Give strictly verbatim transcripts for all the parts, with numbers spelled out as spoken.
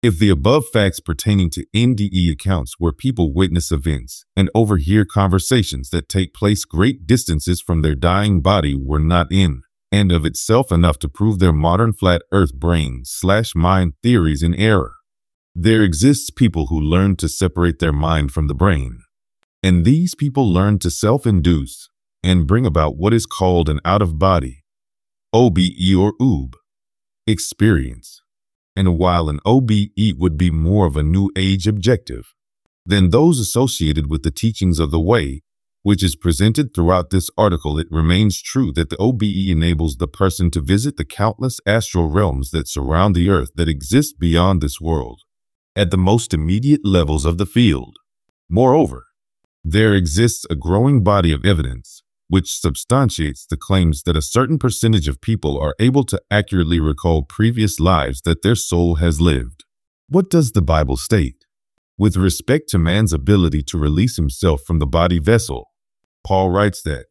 If the above facts pertaining to N D E accounts where people witness events and overhear conversations that take place great distances from their dying body were not in and of itself enough to prove their modern flat earth brain slash mind theories in error, there exists people who learn to separate their mind from the brain. And these people learn to self-induce and bring about what is called an out-of-body, O B E or O B E, experience. And while an O B E would be more of a New Age objective than those associated with the teachings of the Way, which is presented throughout this article, it remains true that the O B E enables the person to visit the countless astral realms that surround the earth that exist beyond this world, at the most immediate levels of the field. Moreover, there exists a growing body of evidence which substantiates the claims that a certain percentage of people are able to accurately recall previous lives that their soul has lived. What does the Bible state? With respect to man's ability to release himself from the body vessel, Paul writes that,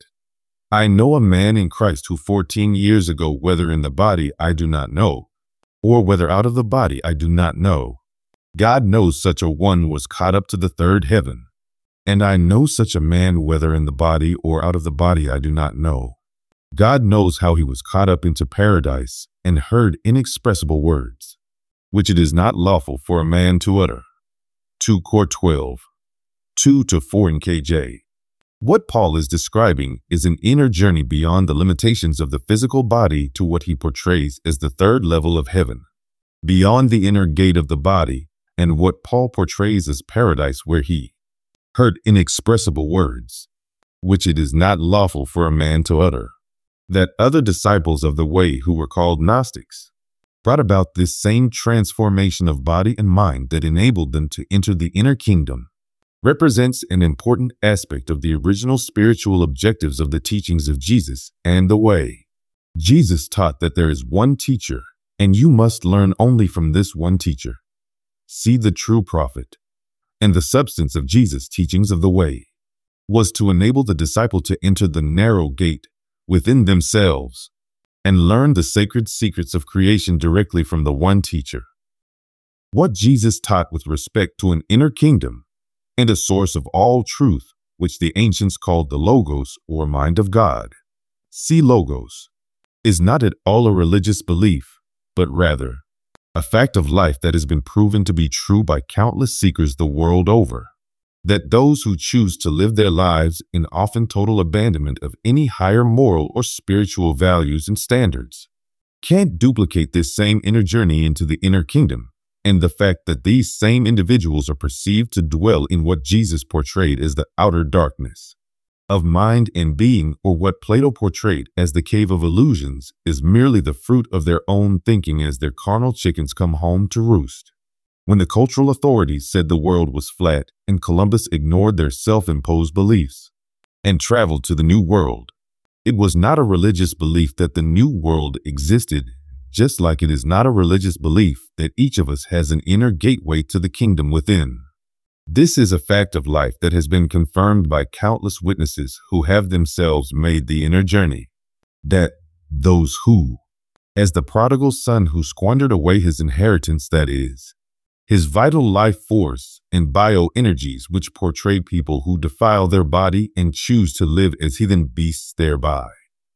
I know a man in Christ who fourteen years ago, whether in the body I do not know, or whether out of the body I do not know, God knows such a one was caught up to the third heaven. And I know such a man, whether in the body or out of the body I do not know. God knows how he was caught up into paradise and heard inexpressible words, which it is not lawful for a man to utter. two Cor twelve, two to four in K J. What Paul is describing is an inner journey beyond the limitations of the physical body to what he portrays as the third level of heaven, beyond the inner gate of the body, and what Paul portrays as paradise, where he heard inexpressible words, which it is not lawful for a man to utter. That other disciples of the Way, who were called Gnostics, brought about this same transformation of body and mind that enabled them to enter the inner kingdom, represents an important aspect of the original spiritual objectives of the teachings of Jesus and the Way. Jesus taught that there is one teacher, and you must learn only from this one teacher. See the true prophet. And the substance of Jesus' teachings of the Way was to enable the disciple to enter the narrow gate within themselves and learn the sacred secrets of creation directly from the one teacher. What Jesus taught with respect to an inner kingdom and a source of all truth, which the ancients called the Logos or mind of God, see Logos, is not at all a religious belief, but rather a fact of life that has been proven to be true by countless seekers the world over, that those who choose to live their lives in often total abandonment of any higher moral or spiritual values and standards can't duplicate this same inner journey into the inner kingdom, and the fact that these same individuals are perceived to dwell in what Jesus portrayed as the outer darkness of mind and being, or what Plato portrayed as the cave of illusions, is merely the fruit of their own thinking as their carnal chickens come home to roost. When the cultural authorities said the world was flat and Columbus ignored their self-imposed beliefs and traveled to the New World, it was not a religious belief that the New World existed, just like it is not a religious belief that each of us has an inner gateway to the kingdom within. This is a fact of life that has been confirmed by countless witnesses who have themselves made the inner journey, that those who, as the prodigal son who squandered away his inheritance, that is, his vital life force and bioenergies, which portray people who defile their body and choose to live as heathen beasts thereby,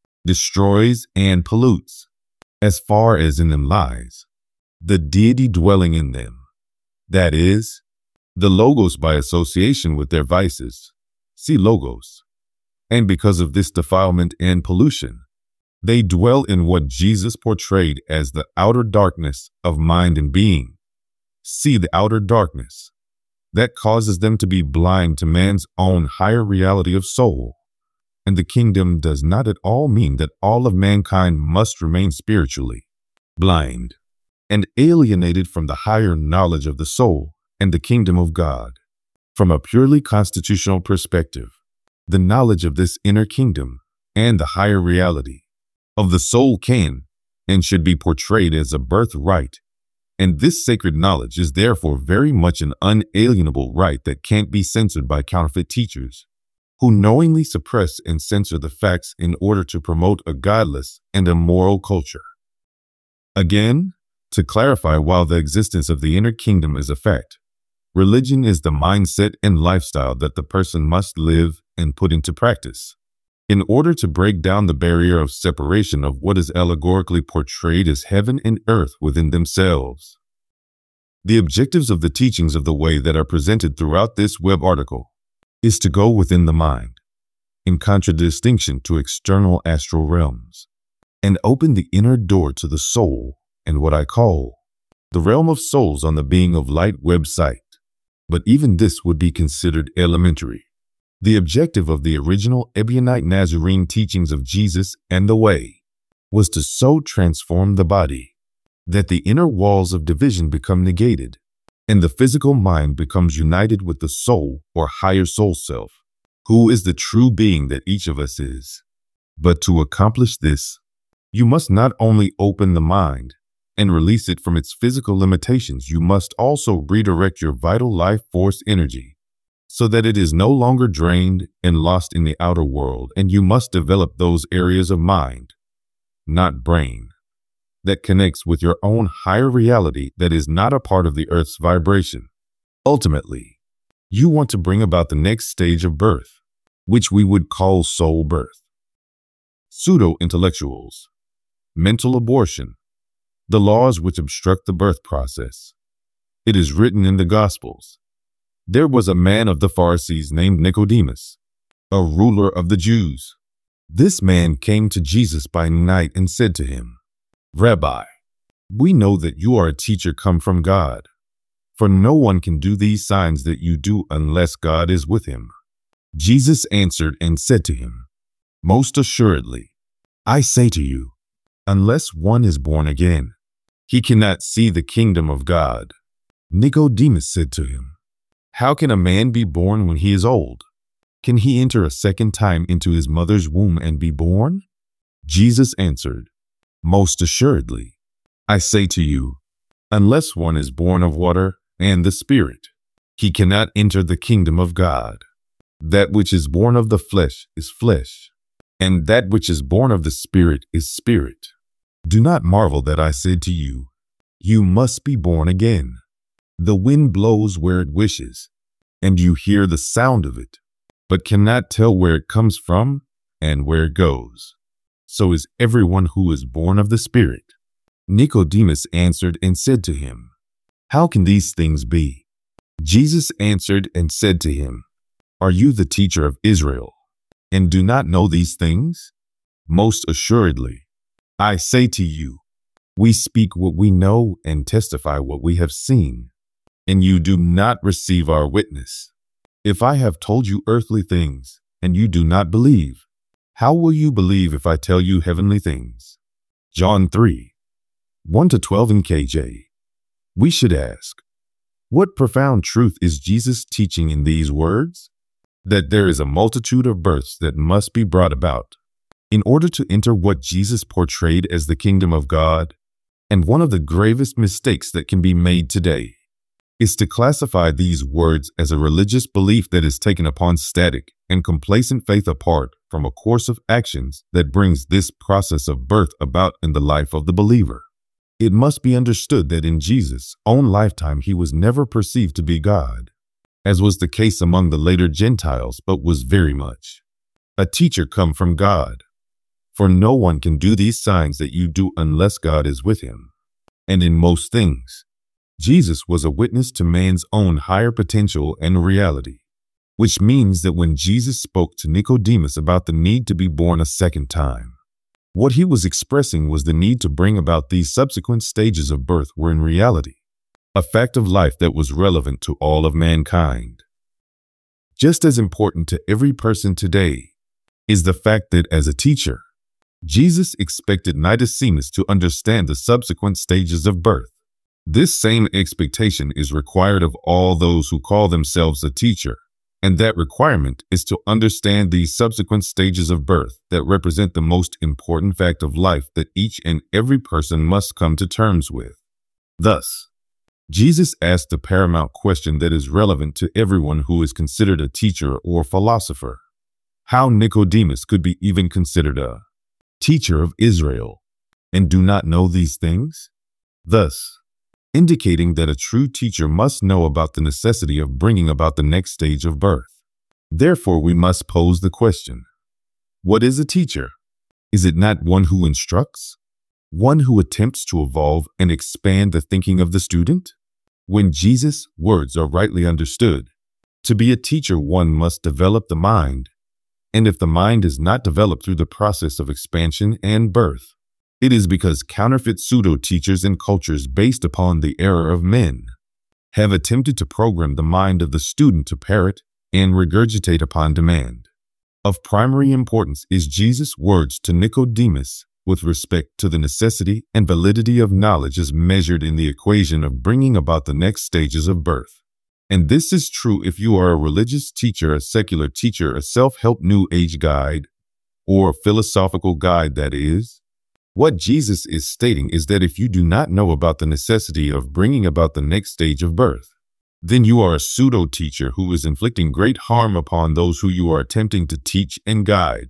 destroys and pollutes, as far as in them lies, the deity dwelling in them, that is, the Logos by association with their vices, see Logos. And because of this defilement and pollution, they dwell in what Jesus portrayed as the outer darkness of mind and being, see the outer darkness, that causes them to be blind to man's own higher reality of soul. And the kingdom does not at all mean that all of mankind must remain spiritually blind and alienated from the higher knowledge of the soul and the kingdom of God. From a purely constitutional perspective, the knowledge of this inner kingdom and the higher reality of the soul can and should be portrayed as a birthright, and this sacred knowledge is therefore very much an unalienable right that can't be censored by counterfeit teachers, who knowingly suppress and censor the facts in order to promote a godless and immoral culture. Again, To clarify, while the existence of the inner kingdom is a fact, religion is the mindset and lifestyle that the person must live and put into practice. In order to break down the barrier of separation of what is allegorically portrayed as heaven and earth within themselves. The objectives of the teachings of the way that are presented throughout this web article is to go within the mind, in contradistinction to external astral realms, and open the inner door to the soul and what I call the realm of souls on the Being of Light website. But even this would be considered elementary. The objective of the original Ebionite Nazarene teachings of Jesus and the Way was to so transform the body that the inner walls of division become negated and the physical mind becomes united with the soul or higher soul self, who is the true being that each of us is. But to accomplish this, you must not only open the mind and release it from its physical limitations, you must also redirect your vital life force energy so that it is no longer drained and lost in the outer world, and you must develop those areas of mind, not brain, that connects with your own higher reality that is not a part of the earth's vibration. Ultimately, you want to bring about the next stage of birth, which we would call soul birth. Pseudo-intellectuals, mental abortion, the laws which obstruct the birth process. It is written in the Gospels, there was a man of the Pharisees named Nicodemus, a ruler of the Jews. This man came to Jesus by night and said to him, Rabbi, we know that you are a teacher come from God, for no one can do these signs that you do unless God is with him. Jesus answered and said to him, Most assuredly, I say to you, unless one is born again, he cannot see the kingdom of God. Nicodemus said to him, How can a man be born when he is old? Can he enter a second time into his mother's womb and be born? Jesus answered, Most assuredly, I say to you, unless one is born of water and the Spirit, he cannot enter the kingdom of God. That which is born of the flesh is flesh, and that which is born of the Spirit is spirit. Do not marvel that I said to you, You must be born again. The wind blows where it wishes, and you hear the sound of it, but cannot tell where it comes from and where it goes. So is everyone who is born of the Spirit. Nicodemus answered and said to him, How can these things be? Jesus answered and said to him, Are you the teacher of Israel, and do not know these things? Most assuredly, I say to you, we speak what we know and testify what we have seen, and you do not receive our witness. If I have told you earthly things, and you do not believe, how will you believe if I tell you heavenly things? John three, one to twelve in K J. We should ask, what profound truth is Jesus teaching in these words? That there is a multitude of births that must be brought about in order to enter what Jesus portrayed as the kingdom of God. And one of the gravest mistakes that can be made today is to classify these words as a religious belief that is taken upon static and complacent faith apart from a course of actions that brings this process of birth about in the life of the believer. It must be understood that in Jesus' own lifetime he was never perceived to be God, as was the case among the later Gentiles, but was very much a teacher come from God. For no one can do these signs that you do unless God is with him. And in most things, Jesus was a witness to man's own higher potential and reality, which means that when Jesus spoke to Nicodemus about the need to be born a second time, what he was expressing was the need to bring about these subsequent stages of birth were in reality a fact of life that was relevant to all of mankind. Just as important to every person today is the fact that as a teacher, Jesus expected Nicodemus to understand the subsequent stages of birth. This same expectation is required of all those who call themselves a teacher, and that requirement is to understand these subsequent stages of birth that represent the most important fact of life that each and every person must come to terms with. Thus, Jesus asked the paramount question that is relevant to everyone who is considered a teacher or philosopher: how Nicodemus could be even considered a teacher of Israel and do not know these things? thus indicating that a true teacher must know about the necessity of bringing about the next stage of birth. Therefore, we must pose the question, what is a teacher? Is it not one who instructs? One who attempts to evolve and expand the thinking of the student? When Jesus' words are rightly understood, to be a teacher, one must develop the mind. And if the mind is not developed through the process of expansion and birth, it is because counterfeit pseudo-teachers and cultures based upon the error of men have attempted to program the mind of the student to parrot and regurgitate upon demand. Of primary importance is Jesus' words to Nicodemus with respect to the necessity and validity of knowledge as measured in the equation of bringing about the next stages of birth. And this is true if you are a religious teacher, a secular teacher, a self-help new age guide, or a philosophical guide, that is. What Jesus is stating is that if you do not know about the necessity of bringing about the next stage of birth, then you are a pseudo-teacher who is inflicting great harm upon those who you are attempting to teach and guide.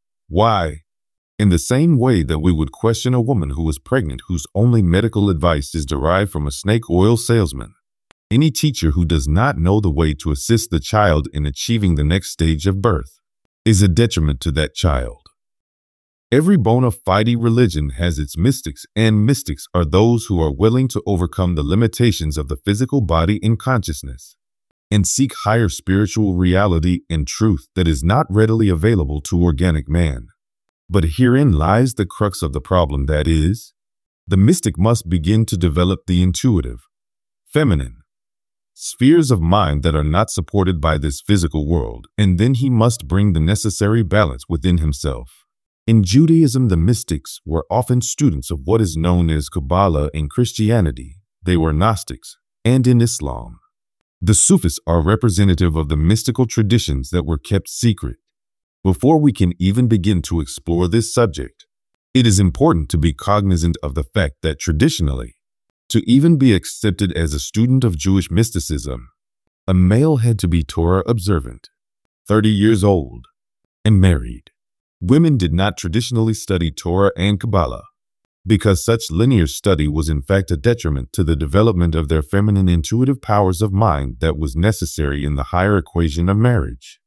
Why? In the same way that we would question a woman who is pregnant whose only medical advice is derived from a snake oil salesman, any teacher who does not know the way to assist the child in achieving the next stage of birth is a detriment to that child. Every bona fide religion has its mystics, and mystics are those who are willing to overcome the limitations of the physical body and consciousness and seek higher spiritual reality and truth that is not readily available to organic man. But herein lies the crux of the problem, that is, the mystic must begin to develop the intuitive, feminine spheres of mind that are not supported by this physical world, and then he must bring the necessary balance within himself. In Judaism, the mystics were often students of what is known as Kabbalah. In Christianity, they were Gnostics, and in Islam, the Sufis are representative of the mystical traditions that were kept secret. Before we can even begin to explore this subject, it is important to be cognizant of the fact that traditionally, to even be accepted as a student of Jewish mysticism, a male had to be Torah observant, thirty years old, and married. Women did not traditionally study Torah and Kabbalah, because such linear study was in fact a detriment to the development of their feminine intuitive powers of mind that was necessary in the higher equation of marriage.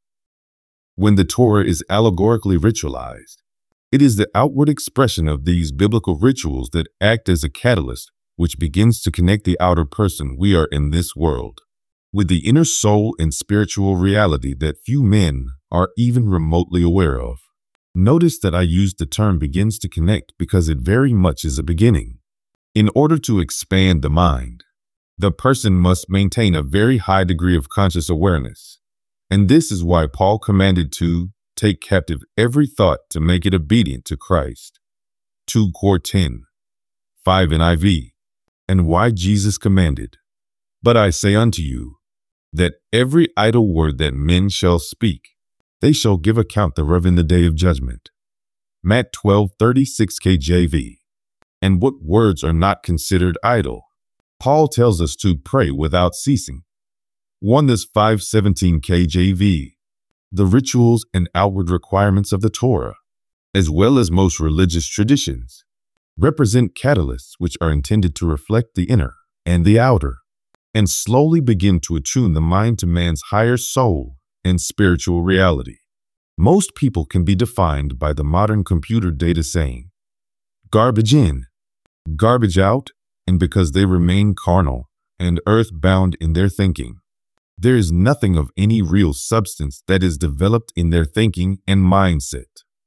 When the Torah is allegorically ritualized, it is the outward expression of these biblical rituals that act as a catalyst which begins to connect the outer person we are in this world with the inner soul and spiritual reality that few men are even remotely aware of. Notice that I used the term begins to connect because it very much is a beginning. In order to expand the mind, the person must maintain a very high degree of conscious awareness. And this is why Paul commanded to take captive every thought to make it obedient to Christ. two Corinthians ten, five N I V. And why Jesus commanded, "But I say unto you, that every idle word that men shall speak, they shall give account thereof in the day of judgment." Matt twelve thirty-six K J V. And what words are not considered idle? Paul tells us to pray without ceasing. Oneness five seventeen K J V. The rituals and outward requirements of the Torah, as well as most religious traditions, represent catalysts which are intended to reflect the inner and the outer, and slowly begin to attune the mind to man's higher soul and spiritual reality. Most people can be defined by the modern computer data saying, garbage in, garbage out, and because they remain carnal and earthbound in their thinking, there is nothing of any real substance that is developed in their thinking and mindset.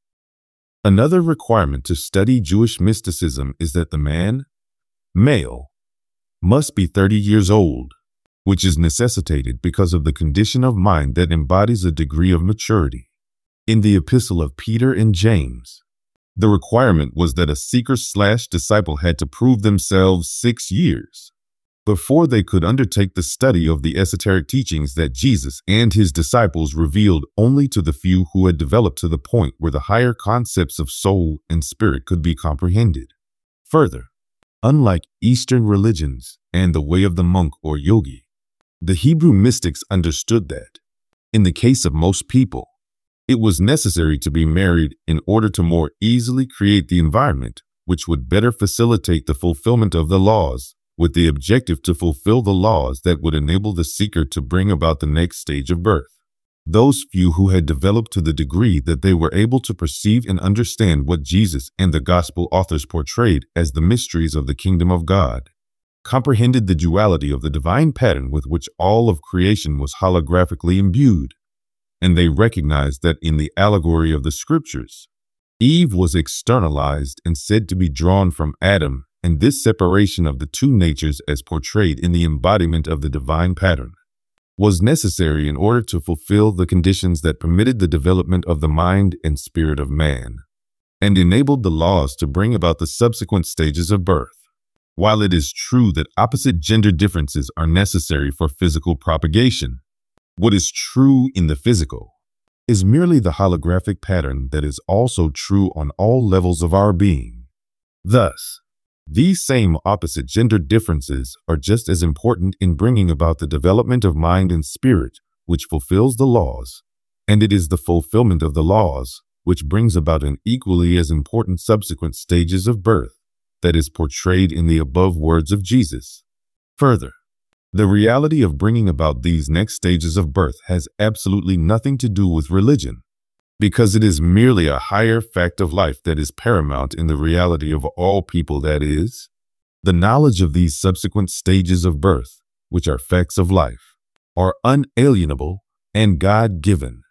Another requirement to study Jewish mysticism is that the man, male, must be thirty years old, which is necessitated because of the condition of mind that embodies a degree of maturity. In the epistle of Peter and James, the requirement was that a seeker slash disciple had to prove themselves six years before they could undertake the study of the esoteric teachings that Jesus and his disciples revealed only to the few who had developed to the point where the higher concepts of soul and spirit could be comprehended. Further, unlike Eastern religions and the way of the monk or yogi, the Hebrew mystics understood that, in the case of most people, it was necessary to be married in order to more easily create the environment which would better facilitate the fulfillment of the laws, with the objective to fulfill the laws that would enable the seeker to bring about the next stage of birth. Those few who had developed to the degree that they were able to perceive and understand what Jesus and the gospel authors portrayed as the mysteries of the kingdom of God, comprehended the duality of the divine pattern with which all of creation was holographically imbued, and they recognized that in the allegory of the scriptures, Eve was externalized and said to be drawn from Adam, and this separation of the two natures as portrayed in the embodiment of the divine pattern was necessary in order to fulfill the conditions that permitted the development of the mind and spirit of man, and enabled the laws to bring about the subsequent stages of birth. While it is true that opposite gender differences are necessary for physical propagation, what is true in the physical is merely the holographic pattern that is also true on all levels of our being. Thus, these same opposite gender differences are just as important in bringing about the development of mind and spirit, which fulfills the laws, and it is the fulfillment of the laws which brings about an equally as important subsequent stages of birth that is portrayed in the above words of Jesus. Further, the reality of bringing about these next stages of birth has absolutely nothing to do with religion, because it is merely a higher fact of life that is paramount in the reality of all people, that is, the knowledge of these subsequent stages of birth, which are facts of life, are unalienable and God-given.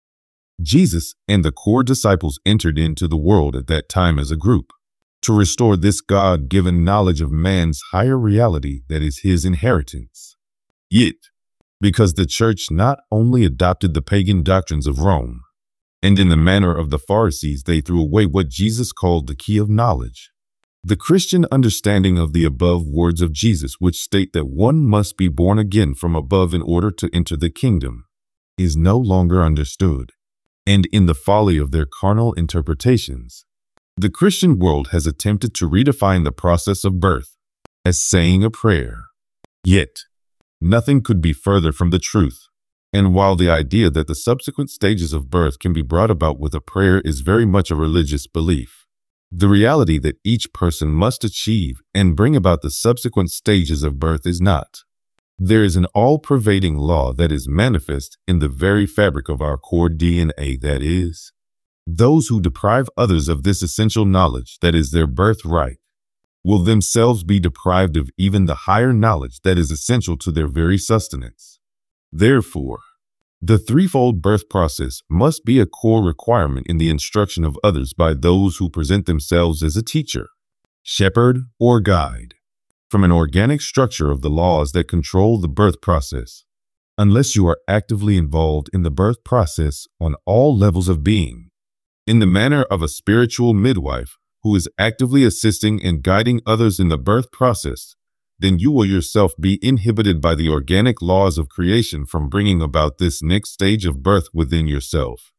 Jesus and the core disciples entered into the world at that time as a group to restore this God-given knowledge of man's higher reality that is his inheritance. Yet, because the church not only adopted the pagan doctrines of Rome, and in the manner of the Pharisees, they threw away what Jesus called the key of knowledge. The Christian understanding of the above words of Jesus, which state that one must be born again from above in order to enter the kingdom, is no longer understood. And in the folly of their carnal interpretations, the Christian world has attempted to redefine the process of birth as saying a prayer. Yet, nothing could be further from the truth. And while the idea that the subsequent stages of birth can be brought about with a prayer is very much a religious belief, the reality that each person must achieve and bring about the subsequent stages of birth is not. There is an all-pervading law that is manifest in the very fabric of our core D N A, that is, those who deprive others of this essential knowledge that is their birthright will themselves be deprived of even the higher knowledge that is essential to their very sustenance. Therefore, the threefold birth process must be a core requirement in the instruction of others by those who present themselves as a teacher, shepherd, or guide, from an organic structure of the laws that control the birth process. Unless you are actively involved in the birth process on all levels of being, in the manner of a spiritual midwife who is actively assisting and guiding others in the birth process, then you will yourself be inhibited by the organic laws of creation from bringing about this next stage of birth within yourself.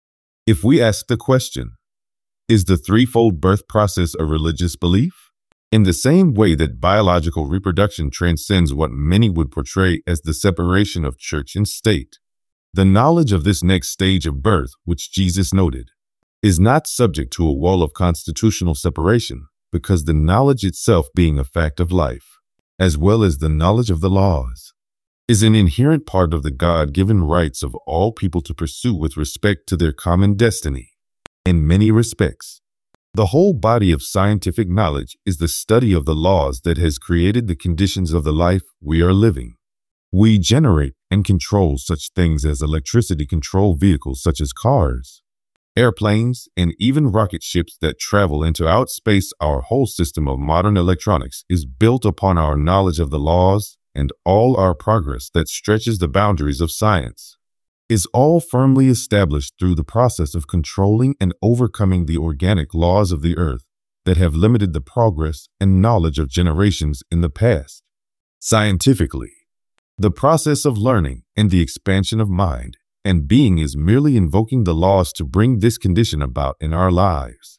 If we ask the question, is the threefold birth process a religious belief? In the same way that biological reproduction transcends what many would portray as the separation of church and state, the knowledge of this next stage of birth, which Jesus noted, is not subject to a wall of constitutional separation, because the knowledge itself, being a fact of life, as well as the knowledge of the laws, is an inherent part of the God-given rights of all people to pursue with respect to their common destiny. In many respects, the whole body of scientific knowledge is the study of the laws that has created the conditions of the life we are living. We generate and control such things as electricity control vehicles such as cars, airplanes, and even rocket ships that travel into outspace. Our whole system of modern electronics is built upon our knowledge of the laws, and all our progress that stretches the boundaries of science is all firmly established through the process of controlling and overcoming the organic laws of the earth that have limited the progress and knowledge of generations in the past. Scientifically, the process of learning and the expansion of mind and being is merely invoking the laws to bring this condition about in our lives.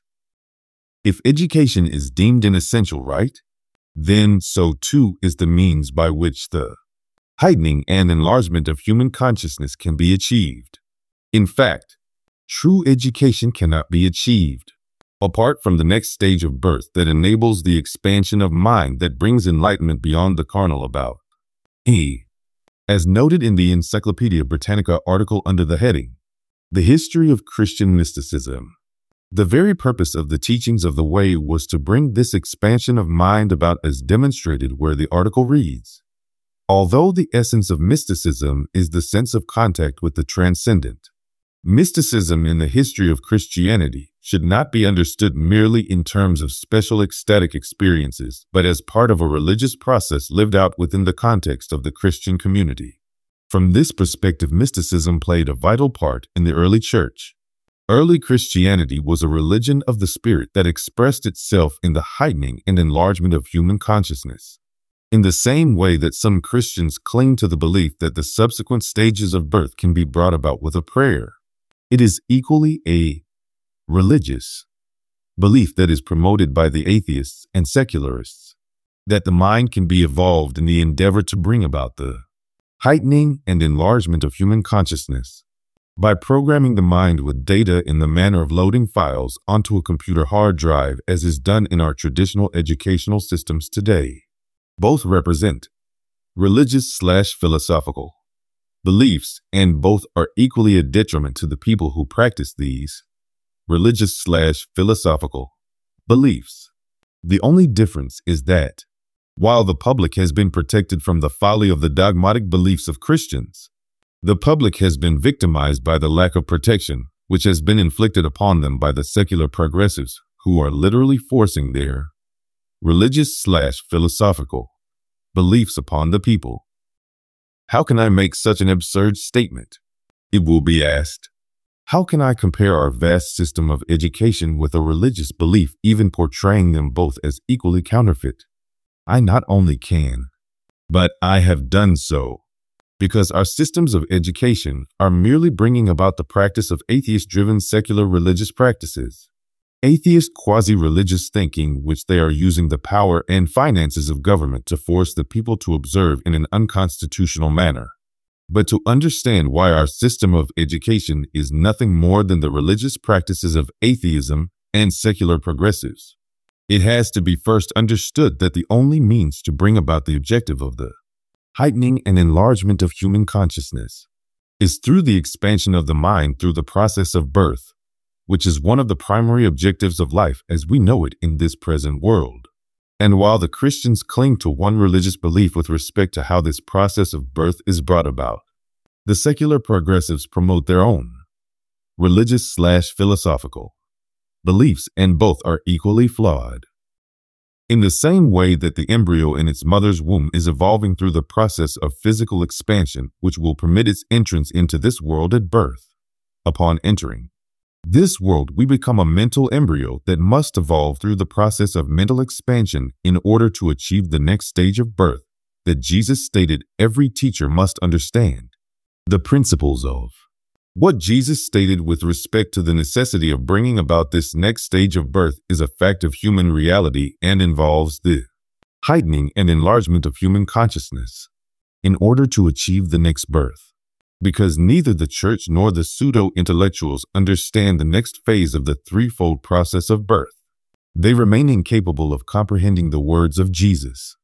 If education is deemed an essential right, then so too is the means by which the heightening and enlargement of human consciousness can be achieved. In fact, true education cannot be achieved apart from the next stage of birth that enables the expansion of mind that brings enlightenment beyond the carnal about. E. As noted in the Encyclopedia Britannica article under the heading, The History of Christian Mysticism, the very purpose of the teachings of the Way was to bring this expansion of mind about as demonstrated where the article reads, although the essence of mysticism is the sense of contact with the transcendent, mysticism in the history of Christianity should not be understood merely in terms of special ecstatic experiences, but as part of a religious process lived out within the context of the Christian community. From this perspective, mysticism played a vital part in the early church. Early Christianity was a religion of the spirit that expressed itself in the heightening and enlargement of human consciousness. In the same way that some Christians cling to the belief that the subsequent stages of birth can be brought about with a prayer, it is equally a religious belief that is promoted by the atheists and secularists, that the mind can be evolved in the endeavor to bring about the heightening and enlargement of human consciousness by programming the mind with data in the manner of loading files onto a computer hard drive, as is done in our traditional educational systems today. Both represent religious slash philosophical beliefs, and both are equally a detriment to the people who practice these religious slash philosophical beliefs. The only difference is that, while the public has been protected from the folly of the dogmatic beliefs of Christians, the public has been victimized by the lack of protection which has been inflicted upon them by the secular progressives, who are literally forcing their religious slash philosophical beliefs upon the people. How can I make such an absurd statement? It will be asked. How can I compare our vast system of education with a religious belief, even portraying them both as equally counterfeit? I not only can, but I have done so, because our systems of education are merely bringing about the practice of atheist-driven secular religious practices, atheist quasi-religious thinking, which they are using the power and finances of government to force the people to observe in an unconstitutional manner. But to understand why our system of education is nothing more than the religious practices of atheism and secular progressives, it has to be first understood that the only means to bring about the objective of the heightening and enlargement of human consciousness is through the expansion of the mind through the process of birth, which is one of the primary objectives of life as we know it in this present world. And while the Christians cling to one religious belief with respect to how this process of birth is brought about, the secular progressives promote their own religious slash philosophical beliefs, and both are equally flawed. In the same way that the embryo in its mother's womb is evolving through the process of physical expansion, which will permit its entrance into this world at birth, upon entering this world, we become a mental embryo that must evolve through the process of mental expansion in order to achieve the next stage of birth that Jesus stated every teacher must understand. The principles of what Jesus stated with respect to the necessity of bringing about this next stage of birth is a fact of human reality and involves the heightening and enlargement of human consciousness in order to achieve the next birth. Because neither the church nor the pseudo-intellectuals understand the next phase of the threefold process of birth, they remain incapable of comprehending the words of Jesus.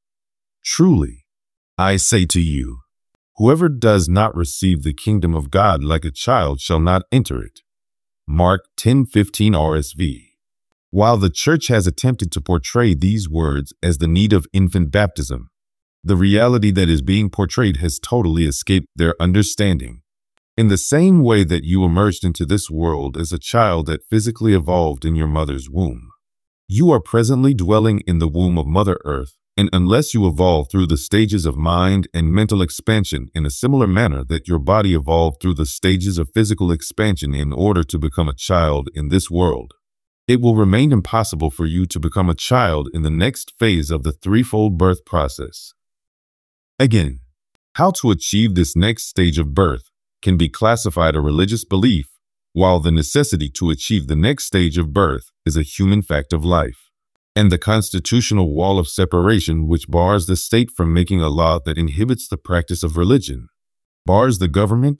Truly, I say to you, whoever does not receive the kingdom of God like a child shall not enter it. Mark ten fifteen R S V. While the church has attempted to portray these words as the need of infant baptism, the reality that is being portrayed has totally escaped their understanding. In the same way that you emerged into this world as a child that physically evolved in your mother's womb, you are presently dwelling in the womb of Mother Earth, and unless you evolve through the stages of mind and mental expansion in a similar manner that your body evolved through the stages of physical expansion in order to become a child in this world, it will remain impossible for you to become a child in the next phase of the threefold birth process. Again, how to achieve this next stage of birth can be classified a religious belief, while the necessity to achieve the next stage of birth is a human fact of life. And the constitutional wall of separation which bars the state from making a law that inhibits the practice of religion, bars the government,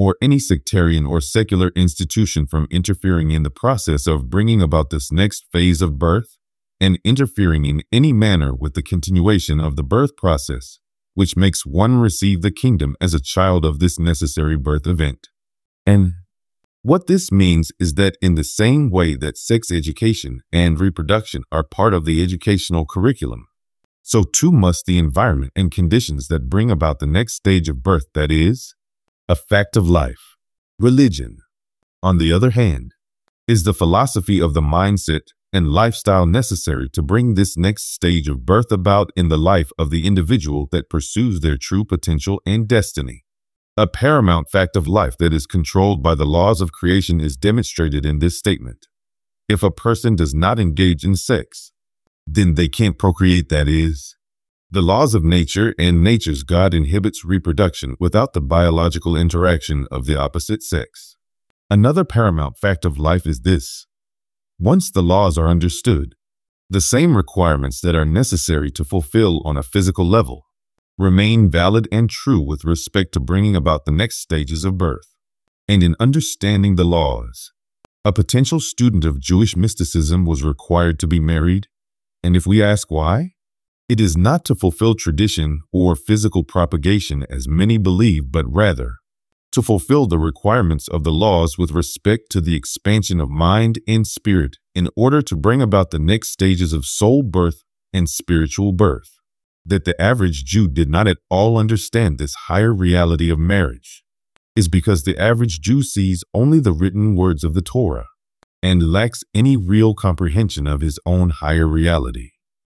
or any sectarian or secular institution from interfering in the process of bringing about this next phase of birth and interfering in any manner with the continuation of the birth process, which makes one receive the kingdom as a child of this necessary birth event. And what this means is that in the same way that sex education and reproduction are part of the educational curriculum, so too must the environment and conditions that bring about the next stage of birth, that is, a fact of life. Religion, on the other hand, is the philosophy of the mindset and lifestyle necessary to bring this next stage of birth about in the life of the individual that pursues their true potential and destiny. A paramount fact of life that is controlled by the laws of creation is demonstrated in this statement. If a person does not engage in sex, then they can't procreate, that is. The laws of nature and nature's God inhibits reproduction without the biological interaction of the opposite sex. Another paramount fact of life is this. Once the laws are understood, the same requirements that are necessary to fulfill on a physical level remain valid and true with respect to bringing about the next stages of birth. And in understanding the laws, a potential student of Jewish mysticism was required to be married. And if we ask why, it is not to fulfill tradition or physical propagation as many believe, but rather to fulfill the requirements of the laws with respect to the expansion of mind and spirit in order to bring about the next stages of soul birth and spiritual birth. That the average Jew did not at all understand this higher reality of marriage is because the average Jew sees only the written words of the Torah and lacks any real comprehension of his own higher reality.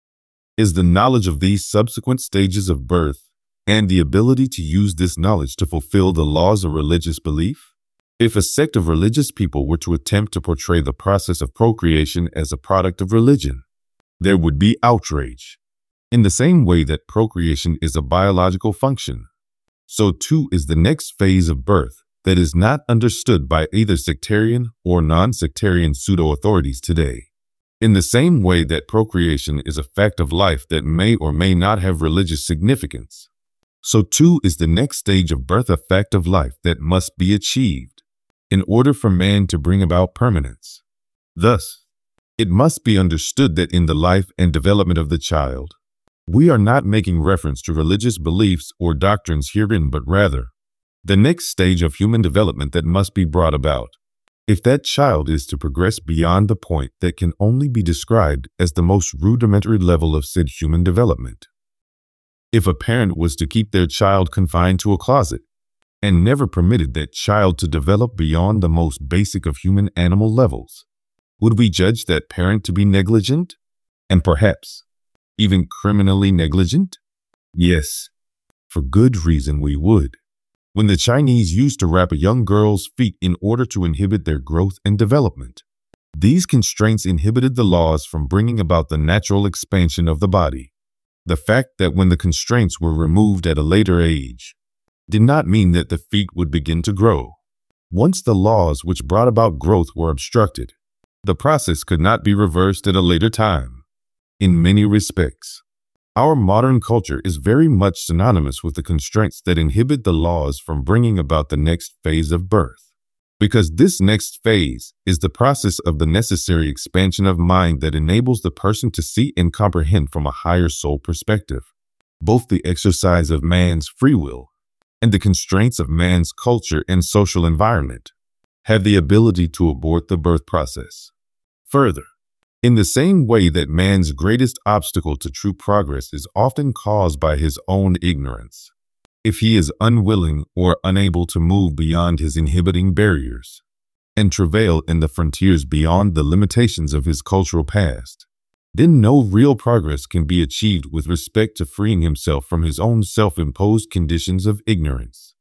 Is the knowledge of these subsequent stages of birth and the ability to use this knowledge to fulfill the laws of religious belief? If a sect of religious people were to attempt to portray the process of procreation as a product of religion, there would be outrage. In the same way that procreation is a biological function, so too is the next phase of birth that is not understood by either sectarian or non-sectarian pseudo-authorities today. In the same way that procreation is a fact of life that may or may not have religious significance, so too is the next stage of birth a fact of life that must be achieved in order for man to bring about permanence. Thus, it must be understood that in the life and development of the child, we are not making reference to religious beliefs or doctrines herein, but rather the next stage of human development that must be brought about, if that child is to progress beyond the point that can only be described as the most rudimentary level of said human development. If a parent was to keep their child confined to a closet and never permitted that child to develop beyond the most basic of human animal levels, would we judge that parent to be negligent and perhaps even criminally negligent? Yes, for good reason we would. When the Chinese used to wrap a young girl's feet in order to inhibit their growth and development, these constraints inhibited the laws from bringing about the natural expansion of the body. The fact that when the constraints were removed at a later age did not mean that the feet would begin to grow. Once the laws which brought about growth were obstructed, the process could not be reversed at a later time. In many respects, our modern culture is very much synonymous with the constraints that inhibit the laws from bringing about the next phase of birth, because this next phase is the process of the necessary expansion of mind that enables the person to see and comprehend from a higher soul perspective, both the exercise of man's free will and the constraints of man's culture and social environment, have the ability to abort the birth process. Further, in the same way that man's greatest obstacle to true progress is often caused by his own ignorance, if he is unwilling or unable to move beyond his inhibiting barriers and travail in the frontiers beyond the limitations of his cultural past, then no real progress can be achieved with respect to freeing himself from his own self-imposed conditions of ignorance.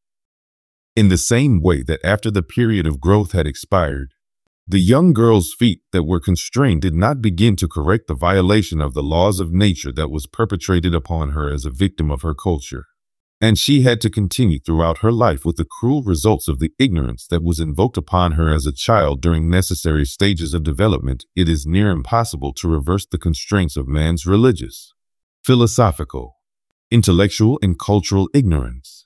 In the same way that after the period of growth had expired, the young girl's feet that were constrained did not begin to correct the violation of the laws of nature that was perpetrated upon her as a victim of her culture, and she had to continue throughout her life with the cruel results of the ignorance that was invoked upon her as a child during necessary stages of development. It is near impossible to reverse the constraints of man's religious, philosophical, intellectual, and cultural ignorance.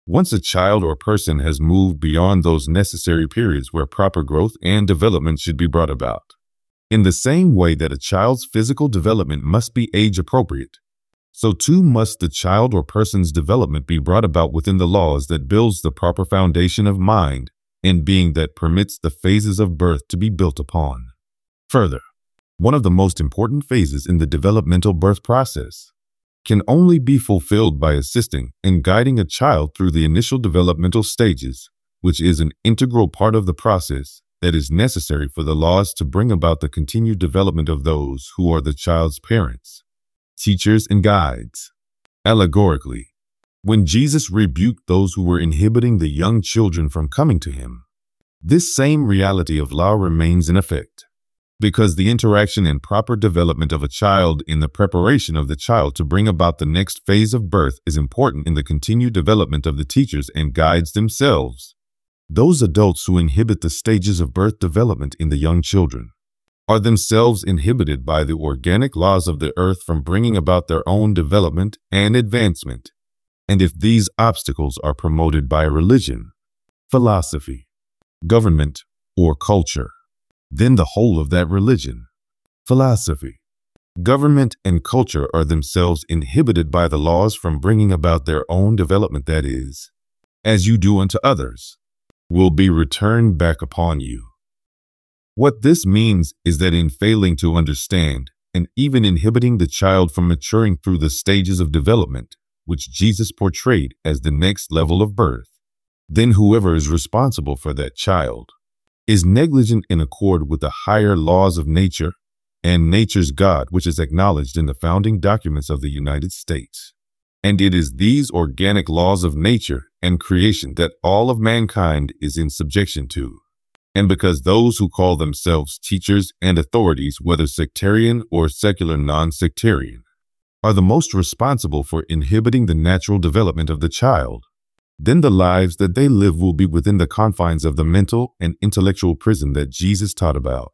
once a child or person has moved beyond those necessary periods where proper growth and development should be brought about. In the same way that a child's physical development must be age appropriate, so too must the child or person's development be brought about within the laws that builds the proper foundation of mind and being that permits the phases of birth to be built upon. Further, one of the most important phases in the developmental birth process can only be fulfilled by assisting and guiding a child through the initial developmental stages, which is an integral part of the process that is necessary for the laws to bring about the continued development of those who are the child's parents, teachers, and guides. Allegorically, when Jesus rebuked those who were inhibiting the young children from coming to him, this same reality of law remains in effect, because the interaction and proper development of a child in the preparation of the child to bring about the next phase of birth is important in the continued development of the teachers and guides themselves. Those adults who inhibit the stages of birth development in the young children are themselves inhibited by the organic laws of the earth from bringing about their own development and advancement. And if these obstacles are promoted by religion, philosophy, government, or culture, then the whole of that religion, philosophy, government, and culture are themselves inhibited by the laws from bringing about their own development, that is, as you do unto others, will be returned back upon you. What this means is that in failing to understand and even inhibiting the child from maturing through the stages of development, which Jesus portrayed as the next level of birth, then whoever is responsible for that child is negligent in accord with the higher laws of nature and nature's God, which is acknowledged in the founding documents of the United States. And it is these organic laws of nature and creation that all of mankind is in subjection to. And because those who call themselves teachers and authorities, whether sectarian or secular non-sectarian, are the most responsible for inhibiting the natural development of the child, then the lives that they live will be within the confines of the mental and intellectual prison that Jesus taught about.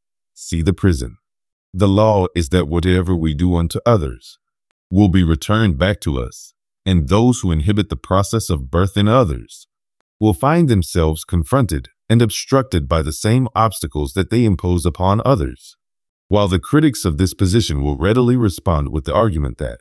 See the prison. The law is that whatever we do unto others will be returned back to us, and those who inhibit the process of birth in others will find themselves confronted and obstructed by the same obstacles that they impose upon others. While the critics of this position will readily respond with the argument that,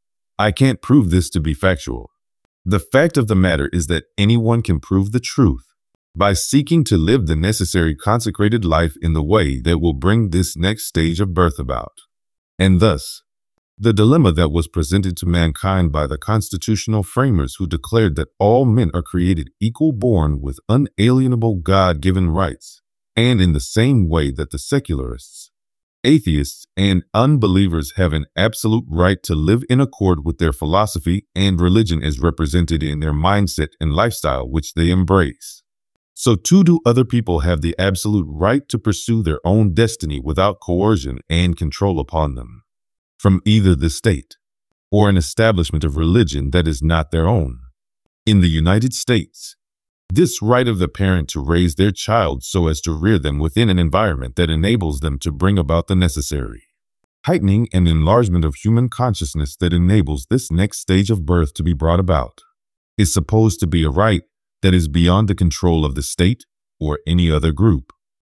I can't prove this to be factual. The fact of the matter is that anyone can prove the truth by seeking to live the necessary consecrated life in the way that will bring this next stage of birth about. And thus, the dilemma that was presented to mankind by the constitutional framers who declared that all men are created equal, born with unalienable God-given rights, and in the same way that the secularists, atheists, and unbelievers have an absolute right to live in accord with their philosophy and religion as represented in their mindset and lifestyle which they embrace, so too do other people have the absolute right to pursue their own destiny without coercion and control upon them from either the state or an establishment of religion that is not their own. In the United States, this right of the parent to raise their child so as to rear them within an environment that enables them to bring about the necessary heightening and enlargement of human consciousness that enables this next stage of birth to be brought about is supposed to be a right that is beyond the control of the state or any other group.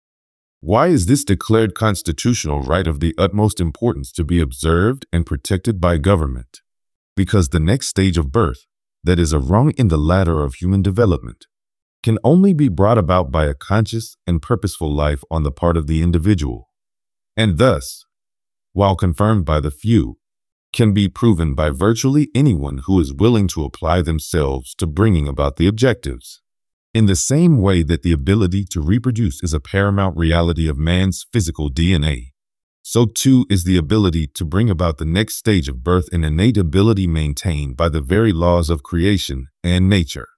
Why is this declared constitutional right of the utmost importance to be observed and protected by government? Because the next stage of birth, that is a rung in the ladder of human development, can only be brought about by a conscious and purposeful life on the part of the individual, and thus, while confirmed by the few, can be proven by virtually anyone who is willing to apply themselves to bringing about the objectives. In the same way that the ability to reproduce is a paramount reality of man's physical D N A, so too is the ability to bring about the next stage of birth an innate ability maintained by the very laws of creation and nature.